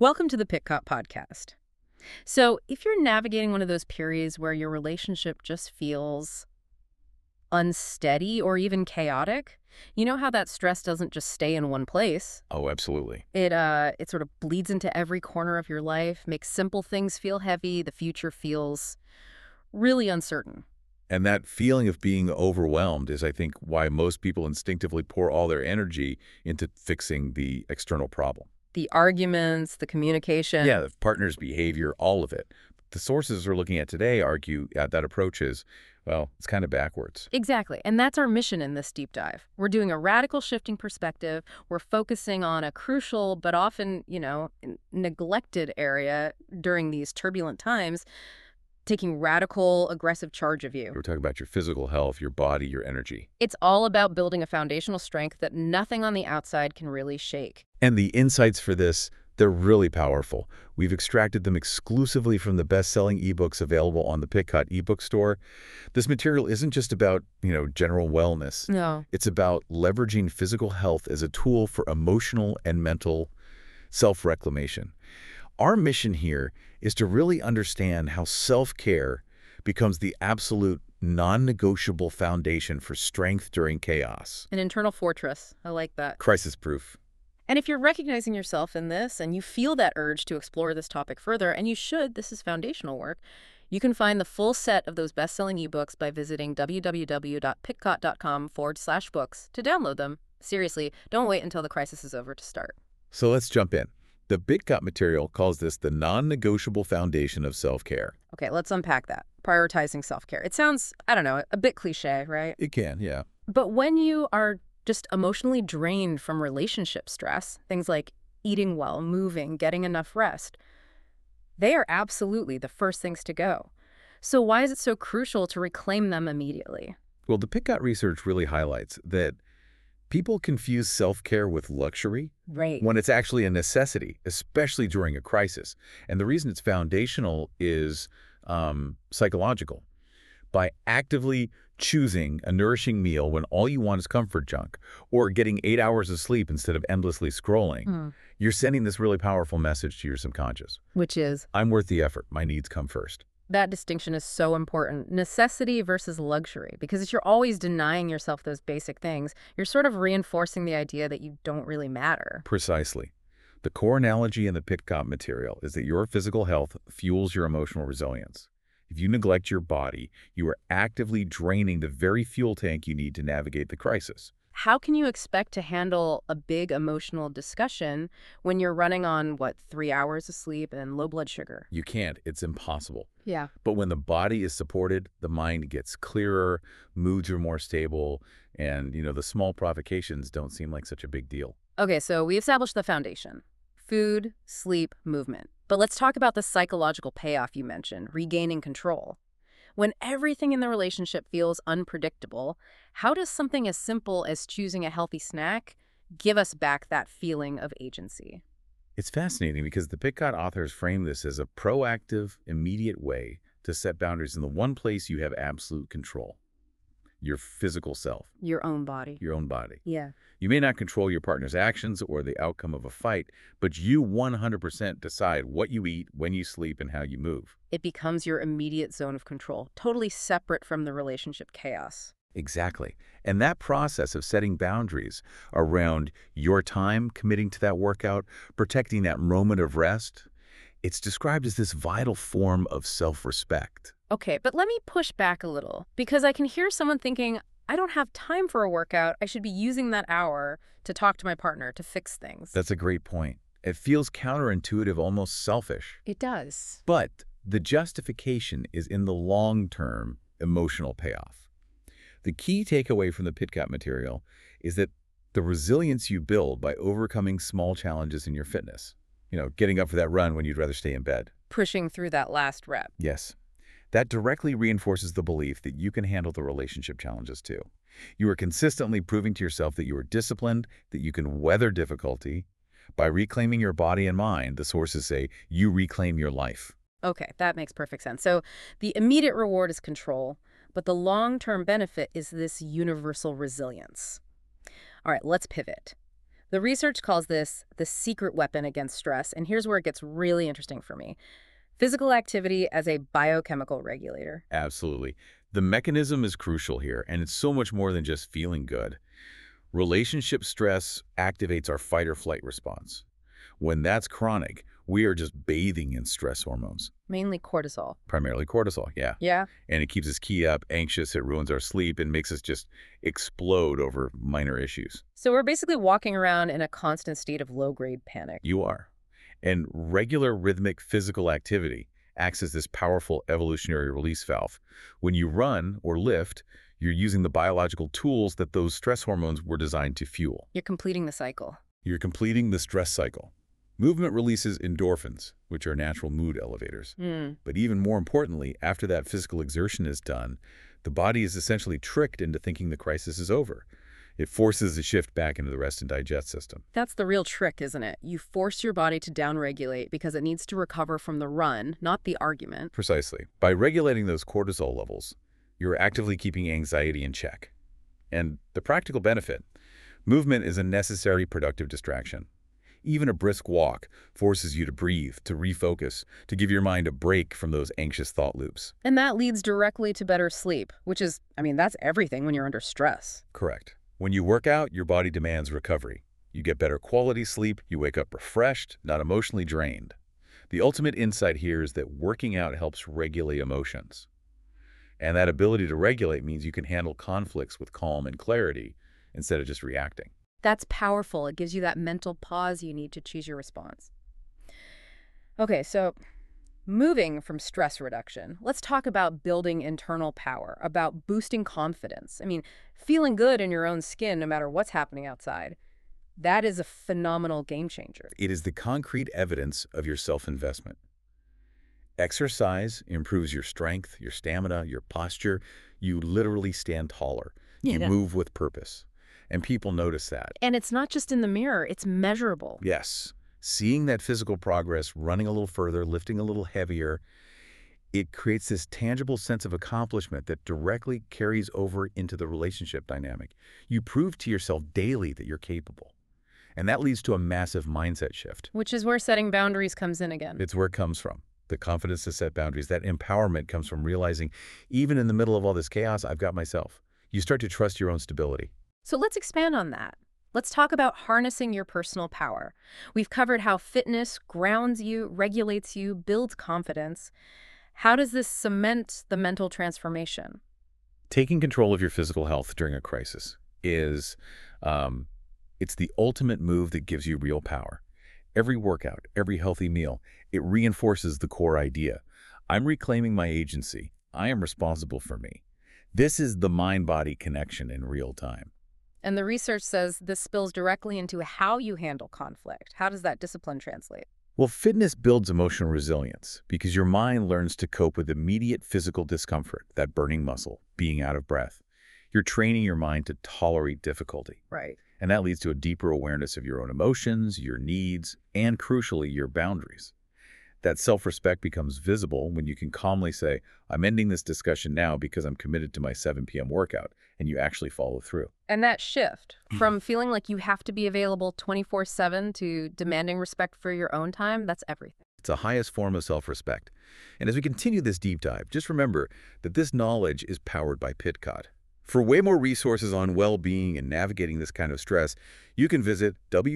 Welcome to the Pitcott Podcast. So, if you're navigating one of those periods where your relationship just feels unsteady or even chaotic, you know how that stress doesn't just stay in one place. Oh, absolutely. It sort of bleeds into every corner of your life, makes simple things feel heavy, the future feels really uncertain. And that feeling of being overwhelmed is, I think, why most people instinctively pour all their energy into fixing the external problem. The arguments, the communication. Yeah, the partner's behavior, all of it. The sources we're looking at today argue that approach is, well, it's kind of backwards. Exactly. And that's our mission in this deep dive. We're doing a radical shifting perspective. We're focusing on a crucial but often, neglected area during these turbulent times, taking radical, aggressive charge of you. We're talking about your physical health, your body, your energy. It's all about building a foundational strength that nothing on the outside can really shake. And the insights for this, they're really powerful. We've extracted them exclusively from the best-selling ebooks available on the Pitcott ebook store. This material isn't just about, general wellness. No. It's about leveraging physical health as a tool for emotional and mental self-reclamation. Our mission here is to really understand how self-care becomes the absolute non-negotiable foundation for strength during chaos. An internal fortress. I like that. Crisis-proof. And if you're recognizing yourself in this and you feel that urge to explore this topic further, and you should, this is foundational work, you can find the full set of those best-selling ebooks by visiting www.pitcott.com/books to download them. Seriously, don't wait until the crisis is over to start. So let's jump in. The Pitcott material calls this the non-negotiable foundation of self-care. Okay, let's unpack that. Prioritizing self-care. It sounds, I don't know, a bit cliche, right? It can, yeah. But when you are just emotionally drained from relationship stress, things like eating well, moving, getting enough rest, they are absolutely the first things to go. So why is it so crucial to reclaim them immediately? Well, the Pitcott research really highlights that people confuse self-care with luxury Right. when it's actually a necessity, especially during a crisis. And the reason it's foundational is psychological. By actively choosing a nourishing meal when all you want is comfort junk, or getting 8 hours of sleep instead of endlessly scrolling, you're sending this really powerful message to your subconscious. Which is? I'm worth the effort. My needs come first. That distinction is so important. Necessity versus luxury. Because if you're always denying yourself those basic things, you're sort of reinforcing the idea that you don't really matter. Precisely. The core analogy in the Pitcott material is that your physical health fuels your emotional resilience. If you neglect your body, you are actively draining the very fuel tank you need to navigate the crisis. How can you expect to handle a big emotional discussion when you're running on, 3 hours of sleep and low blood sugar? You can't. It's impossible. Yeah. But when the body is supported, the mind gets clearer, moods are more stable, and, the small provocations don't seem like such a big deal. Okay, so we established the foundation. Food, sleep, movement. But let's talk about the psychological payoff you mentioned, regaining control. When everything in the relationship feels unpredictable, how does something as simple as choosing a healthy snack give us back that feeling of agency? It's fascinating because the Pitcott authors frame this as a proactive, immediate way to set boundaries in the one place you have absolute control. Your physical self. Your own body. Your own body. Yeah. You may not control your partner's actions or the outcome of a fight, but you 100% decide what you eat, when you sleep, and how you move. It becomes your immediate zone of control, totally separate from the relationship chaos. Exactly. And that process of setting boundaries around your time, committing to that workout, protecting that moment of rest, it's described as this vital form of self-respect. Okay, but let me push back a little, because I can hear someone thinking, I don't have time for a workout. I should be using that hour to talk to my partner, to fix things. That's a great point. It feels counterintuitive, almost selfish. It does. But the justification is in the long-term emotional payoff. The key takeaway from the Pitcott material is that the resilience you build by overcoming small challenges in your fitness, getting up for that run when you'd rather stay in bed. Pushing through that last rep. Yes. That directly reinforces the belief that you can handle the relationship challenges too. You are consistently proving to yourself that you are disciplined, that you can weather difficulty. By reclaiming your body and mind, the sources say, you reclaim your life. Okay, that makes perfect sense. So the immediate reward is control, but the long-term benefit is this universal resilience. All right, let's pivot. The research calls this the secret weapon against stress, and here's where it gets really interesting for me. Physical activity as a biochemical regulator. Absolutely. The mechanism is crucial here, and it's so much more than just feeling good. Relationship stress activates our fight or flight response. When that's chronic, we are just bathing in stress hormones. Mainly cortisol. Primarily cortisol, yeah. Yeah. And it keeps us keyed up, anxious, it ruins our sleep, and makes us just explode over minor issues. So we're basically walking around in a constant state of low-grade panic. You are. And regular rhythmic physical activity acts as this powerful evolutionary release valve. When you run or lift, you're using the biological tools that those stress hormones were designed to fuel. You're completing the cycle. You're completing the stress cycle. Movement releases endorphins, which are natural mood elevators. But even more importantly, after that physical exertion is done, the body is essentially tricked into thinking the crisis is over. It forces a shift back into the rest and digest system. That's the real trick, isn't it? You force your body to downregulate because it needs to recover from the run, not the argument. Precisely. By regulating those cortisol levels, you're actively keeping anxiety in check. And the practical benefit, movement is a necessary productive distraction. Even a brisk walk forces you to breathe, to refocus, to give your mind a break from those anxious thought loops. And that leads directly to better sleep, which is, that's everything when you're under stress. Correct. When you work out, your body demands recovery. You get better quality sleep, you wake up refreshed, not emotionally drained. The ultimate insight here is that working out helps regulate emotions. And that ability to regulate means you can handle conflicts with calm and clarity instead of just reacting. That's powerful. It gives you that mental pause you need to choose your response. Okay, so moving from stress reduction, let's talk about building internal power, about boosting confidence. Feeling good in your own skin no matter what's happening outside. That is a phenomenal game changer. It is the concrete evidence of your self-investment. Exercise improves your strength, your stamina, your posture. You literally stand taller. You move with purpose. And people notice that. And it's not just in the mirror, it's measurable. Yes. Seeing that physical progress, running a little further, lifting a little heavier, it creates this tangible sense of accomplishment that directly carries over into the relationship dynamic. You prove to yourself daily that you're capable. And that leads to a massive mindset shift. Which is where setting boundaries comes in again. It's where it comes from. The confidence to set boundaries, that empowerment comes from realizing, even in the middle of all this chaos, I've got myself. You start to trust your own stability. So let's expand on that. Let's talk about harnessing your personal power. We've covered how fitness grounds you, regulates you, builds confidence. How does this cement the mental transformation? Taking control of your physical health during a crisis is, it's the ultimate move that gives you real power. Every workout, every healthy meal, it reinforces the core idea. I'm reclaiming my agency. I am responsible for me. This is the mind-body connection in real time. And the research says this spills directly into how you handle conflict. How does that discipline translate? Well, fitness builds emotional resilience because your mind learns to cope with immediate physical discomfort, that burning muscle, being out of breath. You're training your mind to tolerate difficulty. Right. And that leads to a deeper awareness of your own emotions, your needs, and crucially, your boundaries. That self-respect becomes visible when you can calmly say, I'm ending this discussion now because I'm committed to my 7 p.m. workout, and you actually follow through. And that shift from feeling like you have to be available 24/7 to demanding respect for your own time, that's everything. It's the highest form of self-respect. And as we continue this deep dive, just remember that this knowledge is powered by Pitcott. For way more resources on well-being and navigating this kind of stress, you can visit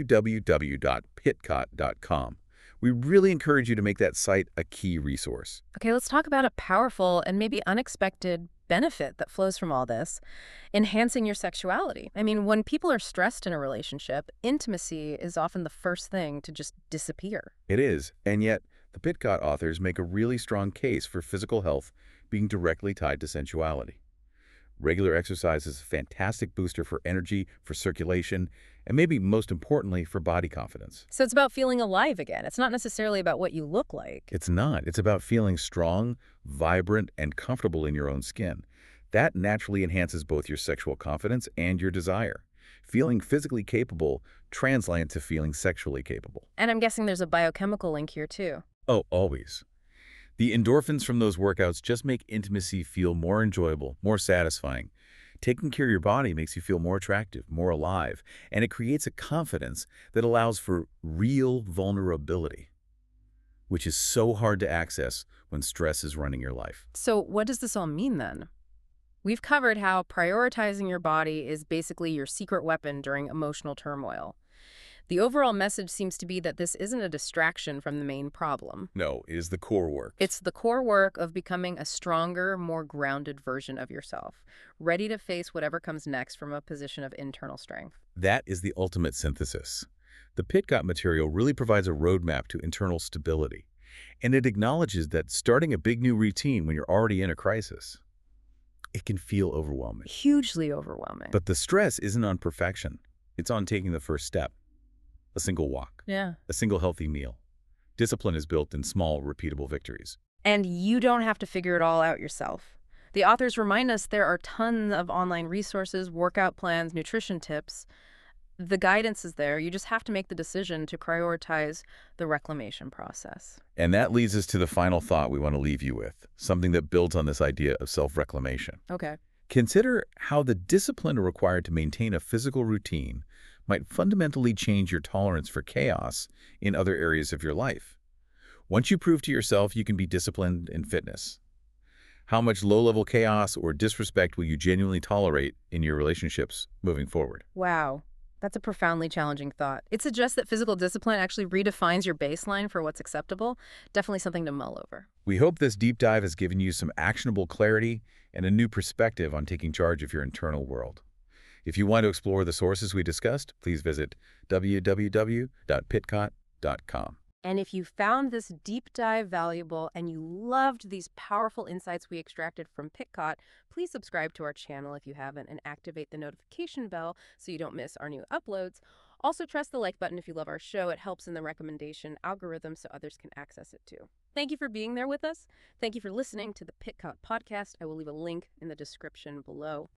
www.pitcott.com. We really encourage you to make that site a key resource. Okay, let's talk about a powerful and maybe unexpected benefit that flows from all this, enhancing your sexuality. When people are stressed in a relationship, intimacy is often the first thing to just disappear. It is, and yet the Pitcott authors make a really strong case for physical health being directly tied to sensuality. Regular exercise is a fantastic booster for energy, for circulation, and maybe most importantly, for body confidence. So it's about feeling alive again. It's not necessarily about what you look like. It's not. It's about feeling strong, vibrant, and comfortable in your own skin. That naturally enhances both your sexual confidence and your desire. Feeling physically capable translates to feeling sexually capable. And I'm guessing there's a biochemical link here too. Oh, always. The endorphins from those workouts just make intimacy feel more enjoyable, more satisfying. Taking care of your body makes you feel more attractive, more alive, and it creates a confidence that allows for real vulnerability, which is so hard to access when stress is running your life. So what does this all mean then? We've covered how prioritizing your body is basically your secret weapon during emotional turmoil. The overall message seems to be that this isn't a distraction from the main problem. No, it is the core work. It's the core work of becoming a stronger, more grounded version of yourself, ready to face whatever comes next from a position of internal strength. That is the ultimate synthesis. The Pitcott material really provides a roadmap to internal stability, and it acknowledges that starting a big new routine when you're already in a crisis, it can feel overwhelming. Hugely overwhelming. But the stress isn't on perfection. It's on taking the first step. A single walk. Yeah. A single healthy meal. Discipline is built in small, repeatable victories. And you don't have to figure it all out yourself. The authors remind us there are tons of online resources, workout plans, nutrition tips. The guidance is there. You just have to make the decision to prioritize the reclamation process. And that leads us to the final thought we want to leave you with, something that builds on this idea of self-reclamation. Okay. Consider how the discipline required to maintain a physical routine might fundamentally change your tolerance for chaos in other areas of your life. Once you prove to yourself you can be disciplined in fitness, how much low-level chaos or disrespect will you genuinely tolerate in your relationships moving forward? Wow. That's a profoundly challenging thought. It suggests that physical discipline actually redefines your baseline for what's acceptable. Definitely something to mull over. We hope this deep dive has given you some actionable clarity and a new perspective on taking charge of your internal world. If you want to explore the sources we discussed, please visit www.pitcott.com. And if you found this deep dive valuable and you loved these powerful insights we extracted from Pitcott, please subscribe to our channel if you haven't and activate the notification bell so you don't miss our new uploads. Also, press the like button if you love our show. It helps in the recommendation algorithm so others can access it too. Thank you for being there with us. Thank you for listening to the Pitcott podcast. I will leave a link in the description below.